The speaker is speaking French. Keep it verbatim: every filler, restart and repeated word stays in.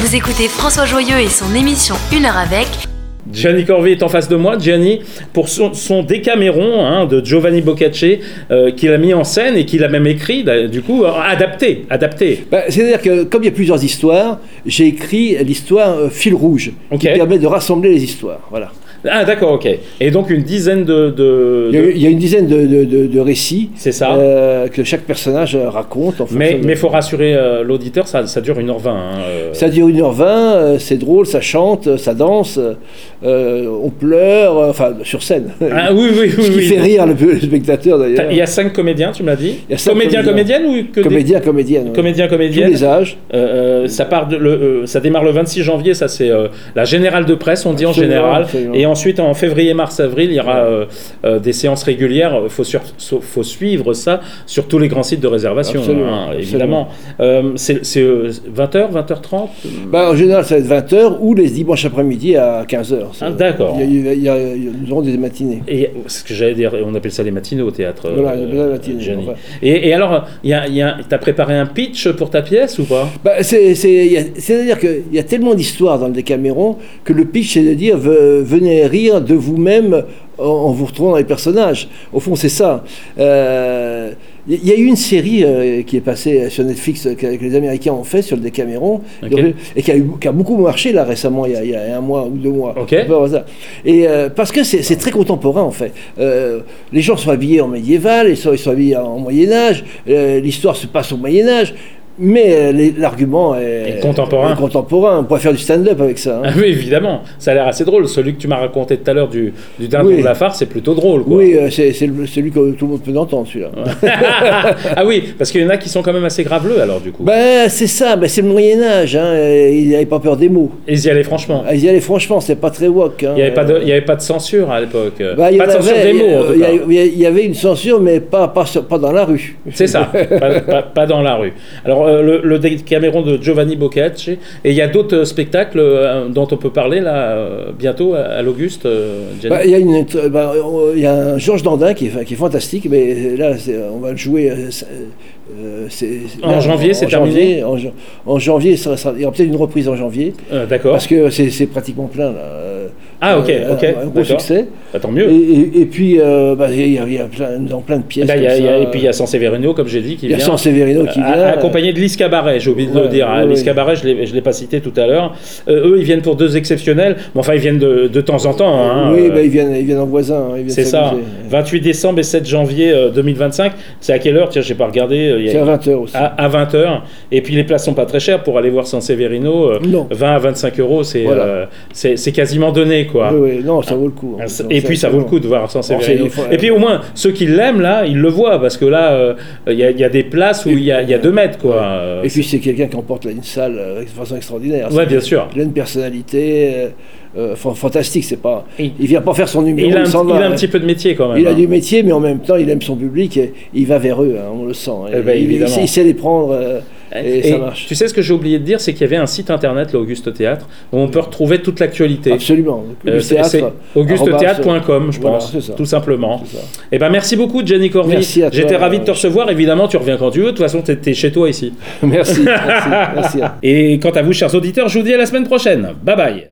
Vous écoutez François Joyeux et son émission Une heure avec. Gianni Corvi est en face de moi. Gianni, pour son, son Décaméron hein, de Giovanni Boccaccio, euh, qu'il a mis en scène et qu'il a même écrit, du coup, euh, adapté. adapté. Bah, c'est-à-dire que, comme il y a plusieurs histoires, j'ai écrit l'histoire euh, fil rouge, okay. qui permet de rassembler les histoires. Voilà. Ah d'accord, ok. Et donc une dizaine de... de, de... Il, y a, il y a une dizaine de, de, de, de récits c'est ça. Euh, que chaque personnage raconte. En mais il de... faut rassurer euh, l'auditeur, ça, ça dure une heure vingt. Hein, euh... Ça dure une heure vingt, euh, c'est drôle, ça chante, ça danse, euh, on pleure, euh, enfin sur scène. Ah oui, oui, oui. Ce qui oui. fait rire le, le spectateur d'ailleurs. Il y a cinq comédiens, tu me l'as dit. Il y a cinq comédiens, comédiennes ou que Comédiens, comédiennes. Comédiens, comédiennes. Tous les âges. Euh, ça, part de, le, euh, ça démarre le vingt-six janvier, ça c'est euh, la générale de presse, on dit absolument, en général. Absolument. Et ensuite en février, mars, avril, il y aura euh, euh, des séances régulières. Il faut, faut suivre ça sur tous les grands sites de réservation, hein, évidemment. Euh, c'est euh, vingt heures, vingt heures trente bah, en général, ça va être vingt heures ou les dimanches après-midi à quinze heures. Ah, d'accord. Il y a, il y a, il y a, nous aurons des matinées. Et ce que j'allais dire, on appelle ça les matinées au théâtre. Voilà, euh, la matinée. Enfin. Et, et alors, tu as préparé un pitch pour ta pièce ou pas? bah, C'est-à-dire qu'il y a tellement d'histoires dans le Décaméron que le pitch, c'est de dire venez rire de vous-même en vous retrouvant dans les personnages. Au fond, c'est ça. Euh, Il y a eu une série euh, qui est passée sur Netflix, que, que les Américains ont fait sur le Décaméron, okay. et qui a, eu, qui a beaucoup marché là récemment, il y a, il y a un mois ou deux mois. Okay. Et euh, parce que c'est très contemporain en fait. Euh, les gens sont habillés en médiéval, ils sont, ils sont habillés en Moyen-Âge, euh, l'histoire se passe au Moyen-Âge. Mais l'argument est, est contemporain. est contemporain. On pourrait faire du stand-up avec ça. Hein. Ah oui, évidemment. Ça a l'air assez drôle. Celui que tu m'as raconté tout à l'heure du, du dindon oui. de la farce, c'est plutôt drôle. Quoi. Oui, c'est celui que tout le monde peut entendre, celui-là. Ah oui, parce qu'il y en a qui sont quand même assez graveleux, alors, du coup. Ben, c'est ça. Ben, c'est le Moyen-Âge. Hein. Ils n'avaient pas peur des mots. Ils y allaient franchement. Ils y allaient franchement. C'est pas très woke. Hein. Il n'y avait, avait pas de censure à l'époque. Ben, pas de censure avait, des mots, en tout cas. Il y avait une censure, mais pas, pas, pas dans la rue. C'est ça. pas, pas, pas dans la rue. Alors, euh, le, le Décaméron de Giovanni Boccaccio. Et il y a d'autres spectacles euh, dont on peut parler là euh, bientôt à, à l'Auguste. Euh, bah, il y a une, bah, il y a un Georges Dandin qui est, qui est fantastique, mais là on va le jouer. Euh, euh, en là, janvier, c'est terminé. En, en janvier, ça, ça, il y aura peut-être une reprise en janvier. Euh, D'accord. Parce que c'est pratiquement plein là. Ah ok, euh, ok. Un gros succès. Bah, tant mieux. Et, et, et puis euh, bah, il y a, il y a plein, dans plein de pièces. Bah, y a, y a, et puis il y a Sanseverino, comme j'ai dit, qui vient. Il y a Sanseverino qui vient. Accompagné de Lys Cabaret, j'ai oublié de ouais, le dire. Hein. Ouais, Lys Cabaret, je ne l'ai pas cité tout à l'heure. Euh, eux, ils viennent pour deux exceptionnels. Mais enfin, ils viennent de, de temps en temps. Hein. Oui, bah, ils, viennent, ils viennent en voisin. Hein. C'est ça. vingt-huit décembre et sept janvier deux mille vingt-cinq. C'est à quelle heure? Tiens, je n'ai pas regardé. C'est à vingt heures aussi. À, à vingt heures. Et puis les places sont pas très chères pour aller voir Sanseverino. Euh, vingt à vingt-cinq euros, c'est voilà. euh, c'est quasiment donné, quoi. Oui, oui, non, ça vaut le coup. Hein. Et puis ça vaut le coup de voir Sanseverino. Et puis au moins, ceux qui l'aiment, là, ils le voient, parce que là, il euh, y, y a des places où il y, y a deux mètres, quoi. Ouais. Et puis c'est quelqu'un qui emporte là, une salle de façon extraordinaire. Oui, bien sûr. Il a une personnalité euh, fantastique, c'est pas... Il, il vient pas faire son numéro, il a, un, il, il a un petit peu de métier, quand même. Il hein. a du métier, mais en même temps, il aime son public, et il va vers eux, hein, on le sent. Eh ben, il, il, il sait les prendre... Euh, Et, et ça marche. Tu sais ce que j'ai oublié de dire, c'est qu'il y avait un site internet, l'Auguste Théâtre, où on peut retrouver toute l'actualité. Absolument. Euh, c'est auguste théâtre point com, je pense, voilà, tout simplement. Et ben merci beaucoup, Gianni Corvi. J'étais ravi de te recevoir. Évidemment, tu reviens quand tu veux. De toute façon, tu es chez toi ici. Merci. merci, merci. Et quant à vous, chers auditeurs, je vous dis à la semaine prochaine. Bye bye.